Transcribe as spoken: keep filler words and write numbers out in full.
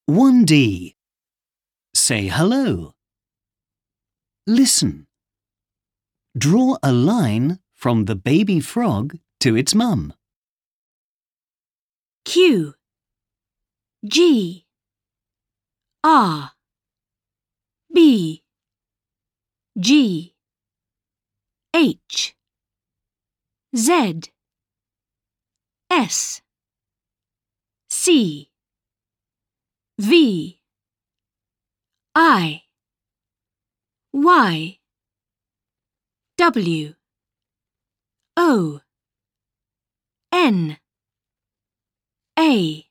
one D. Say hello. Listen. Draw a line from the baby frog to its mum. Q G R B G H Z S C V I Y W O N A